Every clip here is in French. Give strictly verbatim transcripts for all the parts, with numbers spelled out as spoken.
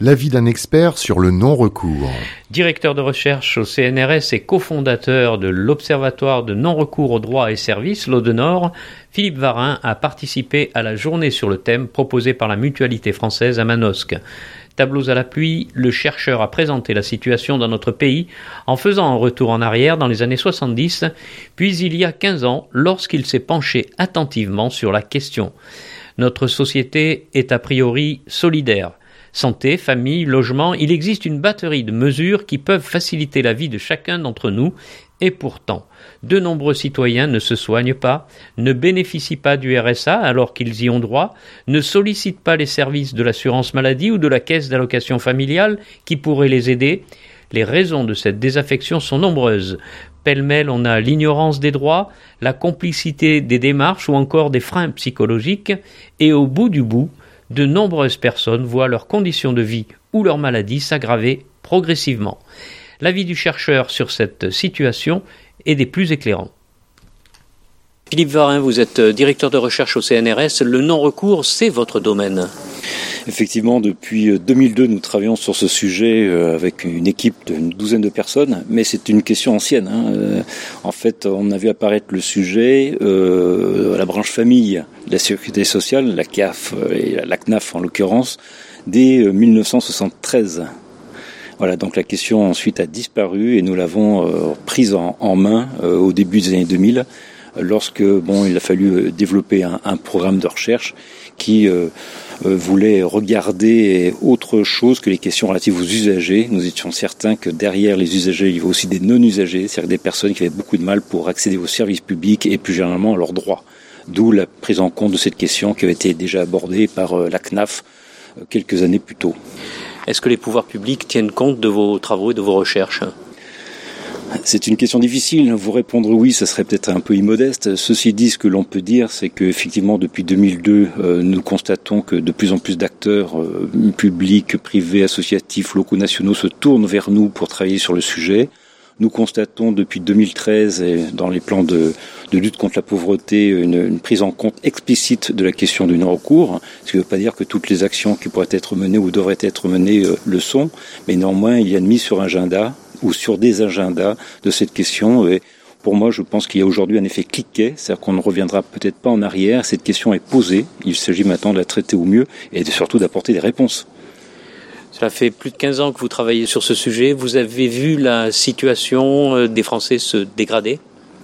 L'avis d'un expert sur le non-recours. Directeur de recherche au C N R S et cofondateur de l'Observatoire de non-recours aux droits et services, l'Aude-Nord, Philippe Varin a participé à la journée sur le thème proposée par la Mutualité française à Manosque. Tableaux à la pluie, le chercheur a présenté la situation dans notre pays en faisant un retour en arrière dans les années soixante-dix, puis il y a quinze ans, lorsqu'il s'est penché attentivement sur la question. Notre société est a priori solidaire. Santé, famille, logement, il existe une batterie de mesures qui peuvent faciliter la vie de chacun d'entre nous et pourtant, de nombreux citoyens ne se soignent pas, ne bénéficient pas du R S A alors qu'ils y ont droit, ne sollicitent pas les services de l'assurance maladie ou de la caisse d'allocation familiale qui pourraient les aider. Les raisons de cette désaffection sont nombreuses. Pêle-mêle, on a l'ignorance des droits, la complicité des démarches ou encore des freins psychologiques et au bout du bout, de nombreuses personnes voient leurs conditions de vie ou leur maladie s'aggraver progressivement. L'avis du chercheur sur cette situation est des plus éclairants. Philippe Varin, vous êtes directeur de recherche au C N R S. Le non-recours, c'est votre domaine. Effectivement, depuis deux mille deux, nous travaillons sur ce sujet avec une équipe d'une douzaine de personnes, mais c'est une question ancienne. Hein. En fait, on a vu apparaître le sujet euh, à la branche famille de la sécurité sociale, la C A F et la C N A F en l'occurrence, dès dix-neuf cent soixante-treize. Voilà, donc la question ensuite a disparu et nous l'avons euh, prise en, en main euh, au début des années deux mille, lorsque bon, il a fallu développer un, un programme de recherche qui euh, euh, voulait regarder autre chose que les questions relatives aux usagers. Nous étions certains que derrière les usagers, il y avait aussi des non-usagers, c'est-à-dire des personnes qui avaient beaucoup de mal pour accéder aux services publics et plus généralement à leurs droits. D'où la prise en compte de cette question qui avait été déjà abordée par euh, la C N A F euh, quelques années plus tôt. Est-ce que les pouvoirs publics tiennent compte de vos travaux et de vos recherches ? C'est une question difficile. Vous répondre oui, ça serait peut-être un peu immodeste. Ceci dit, ce que l'on peut dire, c'est qu'effectivement, depuis deux mille deux, euh, nous constatons que de plus en plus d'acteurs euh, publics, privés, associatifs, locaux, nationaux se tournent vers nous pour travailler sur le sujet. Nous constatons depuis deux mille treize, et dans les plans de, de lutte contre la pauvreté, une, une prise en compte explicite de la question du non-recours, ce qui ne veut pas dire que toutes les actions qui pourraient être menées ou devraient être menées euh, le sont, mais néanmoins, il y a une mise sur agenda ou sur des agendas de cette question. Et pour moi, je pense qu'il y a aujourd'hui un effet cliquet, c'est-à-dire qu'on ne reviendra peut-être pas en arrière. Cette question est posée, il s'agit maintenant de la traiter au mieux et surtout d'apporter des réponses. Cela fait plus de quinze ans que vous travaillez sur ce sujet. Vous avez vu la situation des Français se dégrader ?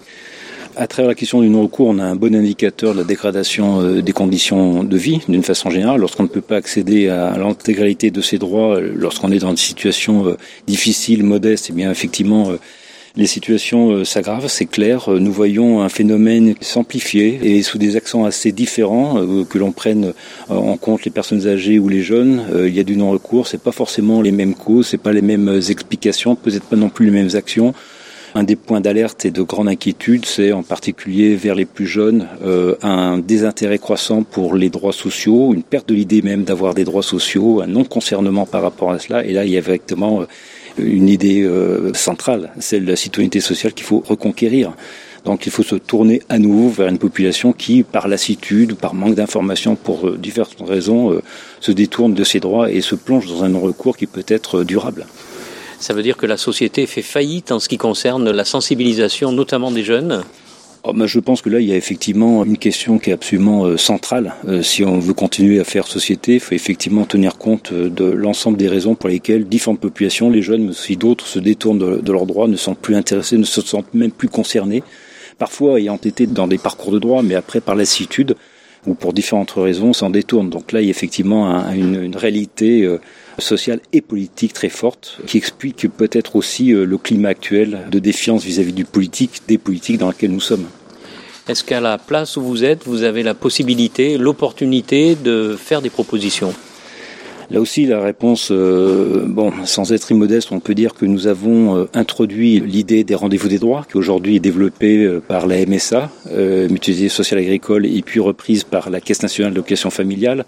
À travers la question du non-recours, on a un bon indicateur de la dégradation des conditions de vie, d'une façon générale. Lorsqu'on ne peut pas accéder à l'intégralité de ses droits, lorsqu'on est dans une situation difficile, modeste, eh bien effectivement, les situations s'aggravent, c'est clair. Nous voyons un phénomène s'amplifier et sous des accents assez différents, que l'on prenne en compte les personnes âgées ou les jeunes. Il y a du non-recours, c'est pas forcément les mêmes causes, c'est pas les mêmes explications, peut-être pas non plus les mêmes actions. Un des points d'alerte et de grande inquiétude, c'est en particulier vers les plus jeunes, euh, un désintérêt croissant pour les droits sociaux, une perte de l'idée même d'avoir des droits sociaux, un non-concernement par rapport à cela. Et là, il y a effectivement une idée euh, centrale, celle de la citoyenneté sociale qu'il faut reconquérir. Donc il faut se tourner à nouveau vers une population qui, par lassitude, par manque d'informations, pour euh, diverses raisons, euh, se détourne de ses droits et se plonge dans un non-recours qui peut être euh, durable. Ça veut dire que la société fait faillite en ce qui concerne la sensibilisation, notamment des jeunes ? Oh, ben je pense que là, il y a effectivement une question qui est absolument euh, centrale. Euh, si on veut continuer à faire société, il faut effectivement tenir compte de l'ensemble des raisons pour lesquelles différentes populations, les jeunes, mais aussi d'autres, se détournent de, de leurs droits, ne sont plus intéressés, ne se sentent même plus concernés. Parfois ayant été dans des parcours de droit, mais après par lassitude, ou pour différentes raisons, s'en détournent. Donc là, il y a effectivement un, une, une réalité euh, sociale et politique très forte qui explique peut-être aussi euh, le climat actuel de défiance vis-à-vis du politique, des politiques dans lesquels nous sommes. Est-ce qu'à la place où vous êtes, vous avez la possibilité, l'opportunité de faire des propositions ? Là aussi, la réponse, euh, bon, sans être immodeste, on peut dire que nous avons euh, introduit l'idée des rendez-vous des droits, qui aujourd'hui est développée euh, par la M S A, euh, Mutualité sociale agricole, et puis reprise par la Caisse nationale d'allocation familiale.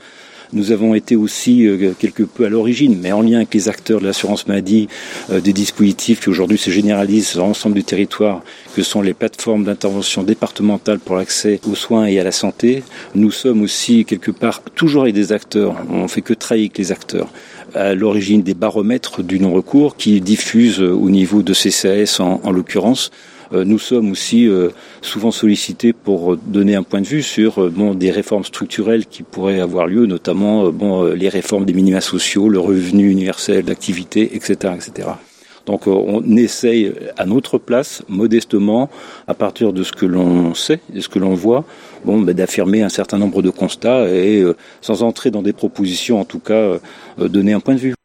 Nous avons été aussi euh, quelque peu à l'origine, mais en lien avec les acteurs de l'assurance maladie, euh, des dispositifs qui aujourd'hui se généralisent sur l'ensemble du territoire, que sont les plateformes d'intervention départementale pour l'accès aux soins et à la santé. Nous sommes aussi quelque part toujours avec des acteurs, on ne fait que travailler avec les acteurs, à l'origine des baromètres du non-recours qui diffusent au niveau de C C A S en, en l'occurrence. Nous sommes aussi euh, souvent sollicités pour donner un point de vue sur euh, bon, des réformes structurelles qui pourraient avoir lieu, notamment euh, bon, euh, les réformes des minima sociaux, le revenu universel d'activité, et cetera, et cetera. Donc euh, on essaye à notre place, modestement, à partir de ce que l'on sait, de ce que l'on voit, bon, bah, d'affirmer un certain nombre de constats et euh, sans entrer dans des propositions, en tout cas, euh, donner un point de vue.